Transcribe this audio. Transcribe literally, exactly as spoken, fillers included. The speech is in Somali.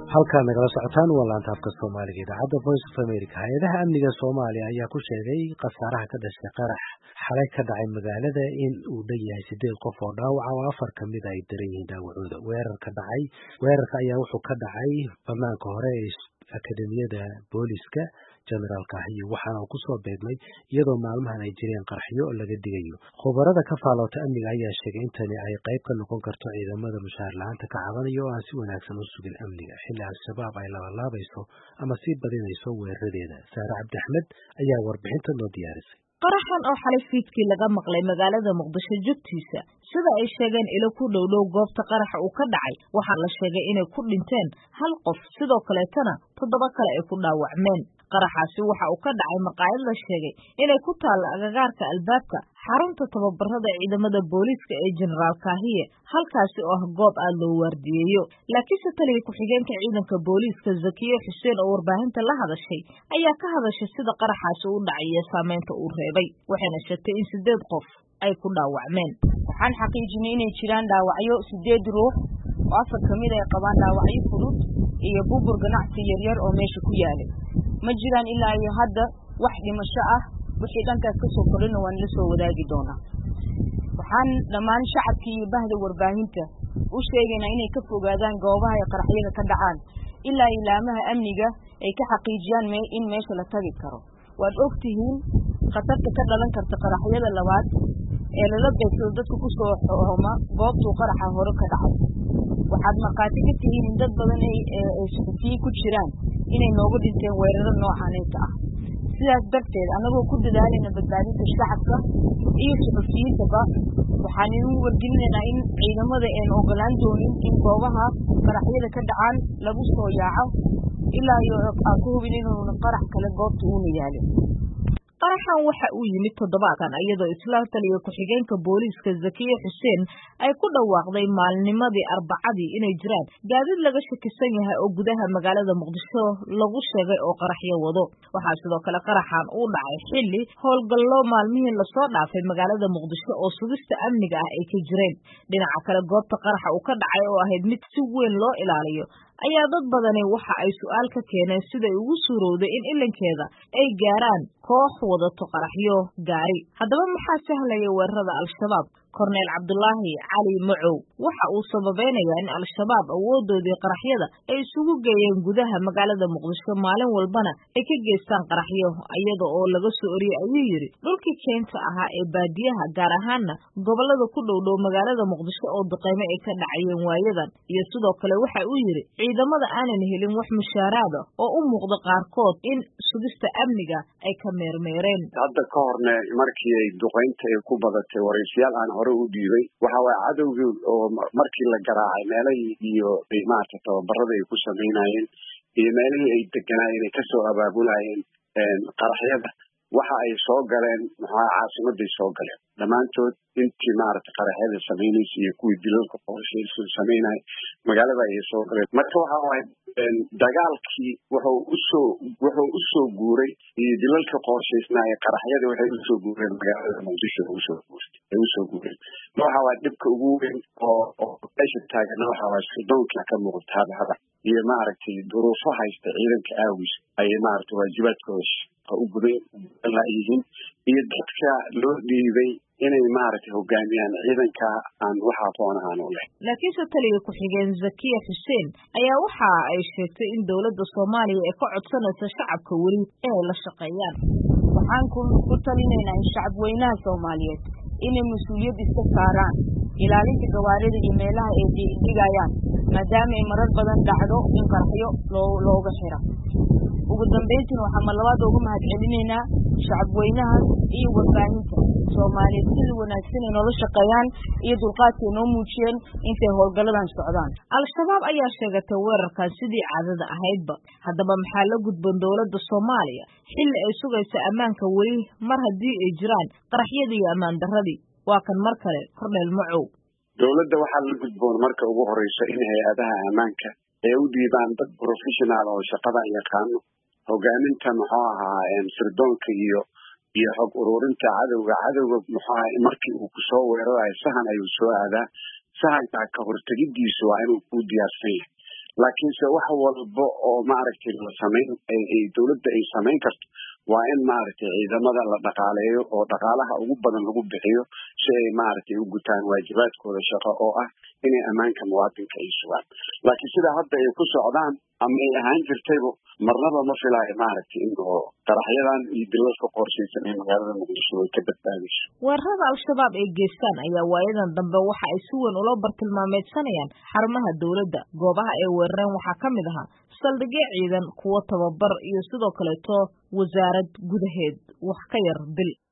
halka nagala socotaan waa laanta afka Soomaaliga idaacadda Voice of America. Hay'adaha amniga Soomaaliya ayaa ku sheegay khasaaraha ka dhashay qarax xalay ka dhacay magaalada in uu dhanyahay sideed qof oo dhaawac ah, afar ka mid ay daran yihiin dhaawacooda. Weerarka dhacay weerarka ayaa wuxuu ka dhacay banaanka hore ee akademiyada booliska generaalka ahi waxaana uu ku soo beegmay iyadoo maalmahan ay jireen qaraxyo laga digayo. Khubarada ka faaloota amniga ayaa sheegay in tani ay qayb ka noqon karto ciidamada mushaar la'aanta ka cabanaya oo aan si wanaagsan u sugin amniga xilli al-shabaab ay labalaabayso ama sii badinayso weeraradeeda. Saare Cabdi Axmed ayaa warbixinta noo diyaarisay. qaraxan oo xalay fiidkii laga maqlay magaalada Muqdisho jogtiisa sida ay sheegeen ilo ku dhowdhow goobta qaraxa uu ka dhacay waxaa la sheegay inay ku dhinteen hal qof sidoo kaleetana toddoba kale ay ku dhaawacmeen. qaraxaasi waxa uu ka dhacay maqaayad la sheegay inay ku taal agagaarka albaabka xarunta tababarada ciidamada booliska ee General Kahiye halkaasi oo ah goob aad loo waardiyeeyo. laakiinse taliye ku-xigeenka ciidanka booliska Zakiye Xuseen oo warbaahinta la hadashay ayaa ka hadashay sida qaraxaasi u dhacay iyo saameynta uu reebay waxayna sheegtay in sideed qof ay ku dhaawacmeen. waxaan xaqiijinay inay jiraan dhaawacyo sideed ruux oo afar ka mid ay qabaan dhaawacyo fudud iyo burbur ganacsi yaryar oo meesha ku yaalay. ma jiraan ilaa iyo hadda wax dhimasho ah wixii dhankaas ka soo korina waan la soo wadaagi doonaa. waxaan dhammaan shacabkii iyo bahda warbaahinta u sheegaynaa inay ka fogaadaan goobaha ay qaraxyada ka dhacaan ilaa ilaamaha amniga ay ka xaqiijiyaan in meesha la tagi karo. waad ogtihiin khatarta ka dhalan karta qaraxyada labaad ee lala beegsado dadka ku soo xooma goobtuu qaraxa hore ka dhacay. waxaad maqaati ka tihiin in dad badan ay suxufiyiin ku jiraan inay noogu dhinteen weeraro noocaanayta ah. sidaas darteed annagoo ku dadaalayna badbaadinta shacabka iyo suxufiyiintaba waxaan idin wargelinaynaa in ciidamada aan ogolaan doonin in goobaha qaraxyada ka dhacaan lagu soo yaaco ilaa iyo aan ku hubin inuuna qarax kale goobta uuna yaalin. qaraxan waxa uu yimid toddobaadkan iyadoo isla taliye ku-xigeenka booliska Zakiye Xuseen ay ku dhawaaqday maalnimadii Arbacadii inay jiraan gaadiid laga shakisan yahay oo gudaha magaalada Muqdisho lagu sheegay oo qaraxyo wado. waxaa sidoo kale qaraxan uu dhacay xilli howlgallo maalmihii la soo dhaafay magaalada Muqdisho oo sugista amniga ah ay ka jireen. dhinaca kale goobta qaraxa uu ka dhacay oo ahayd mid si weyn loo ilaaliyo ayaa dad badani waxa ay su'aal ka keeneen siday ugu suurowday in ilankeeda ay gaaraan koox wadato qaraxyo gaari. haddaba maxaa sahlaya weerarada al-shabaab? korneel Cabdullaahi Cali Macow waxa uu sababeynayaa in al-shabaab awoodoodii qaraxyada ay isugu geeyeen gudaha magaalada Muqdisho maalin walbana ay ka geystaan qaraxyo iyada oo laga soo oriyay ayuu yiri dhulkii keenta ahaa ee baadiyaha gaar ahaana gobolada ku dhowdhow magaalada Muqdisho oo duqeymo ay ka dhacayeen waayadan. iyo sidoo kale waxa uu yiri ciidamada aanan helin wax mushaaraada oo u muuqda qaarkood in sugista amniga ay ka meermeereen. hadda ka horne markii ay duqeynta ay ku badatay waraysiyaal aan hore u dhiibay waxa waa cadowgii oo markii la garaacay meelihii iyo maarta tababarada ay ku sameynayeen iyo meelihii ay deganaayeen ay kasoo abaabulayeen qaraxyada waxa ay soo galeen maxaa caasimaday soo galeen dhammaantood intii maarata qaraxyada sameynaysa iyo kuwii dilalka qorshaysan sameynay magaalada ay soo galeen. marka waxa waay dagaalkii wuxuu usoo wuxuu usoo guuray iyo dilalka qorshaysnaa ee qaraxyada waxay usoo guureen magaalada Muqdisho usoo guurtay ay usoo guureen. waxa waa dhibka ugu weyn oo oo meesha taagan waxa waa sirdoonka ka muuqata hada iyo maaragtay duruufo haysta ciidanka aawis ay maaragtay waajibaadkooda u guday la yihiin iyo dadka loo dhiibay inay maaragtay hogaamiyaan ciidanka aan waxa aqoon aan u leh. laakiinse taliye ku-xigeen Zakiye Xuseen ayaa waxa ay sheegtay in dowladda Soomaaliya ay ka codsanayso shacabka weli ee la shaqeeyaan. waxaan ku talinaynaa in shacab weynaha Soomaaliyeed inay mas'uuliyad iska saaraan ilaalinta gawaarida iyo meelaha ay dhigayaan maadaama ay marar badan dhacdo in qaraxyo looga xiro. ugu dambeyntii waxaan malabaad ugu mahadcelinaynaa shacab weynaha iyo warbaahinta Soomaaliyeed si wanaagsan ay nolol shaqeeyaan iyo dulqaadka noo muujiyeen intay howlgaladan socdaan. al-shabaab ayaa sheegatay weerarkan sidii caadada ahaydba. haddaba maxaa la gudboon dowladda Soomaaliya xilli ay sugaysa ammaanka weli mar haddii ay jiraan qaraxyadii iyo ammaan darradii? waa kan mar kale korneel Macow. dowladda waxaa la gudboon marka ugu horeysa in hay-adaha ammaanka ay u dhiibaan dad professional oo shaqada yaqaano hogaaminta muxuu ahaa sirdoonka iyo iyo xog ururinta cadowga cadowga muxuu ahaa markii uu ku soo weerarayo sahan ayuu soo aadaa sahanka ka hortagidiisu waa inuu ku diyaarsan yahay laakiinse wax walba oo maaragtay la samayn ay dawladda ay samayn karto waa in maaragtay ciidamada la dhaqaaleeyo oo dhaqaalaha ugu badan lagu bixiyo si ay maaragtay u gutaan waajibaadkooda shaqo oo ah inay ammaanka muwaadinka ay sugaan laakiin sida hadda ay ku socdaan ama ay ahaan jirtayba marnaba ma filaayo maaragtay in oo qaraxyadan iyo dilalka qorshaysan ee magaalada muqdisho ay ka badbaadayso weerarada al-shabaab ay geystaan ayaa waayadan dambe waxa ay si weyn ula bartilmaameedsanayaan xarumaha dawladda goobaha ay weerareen waxaa ka mid ahaa saldhigyo ciidan kuwo tababar iyo sidoo kaleeto wasaarad gudaheed wax ka yar bil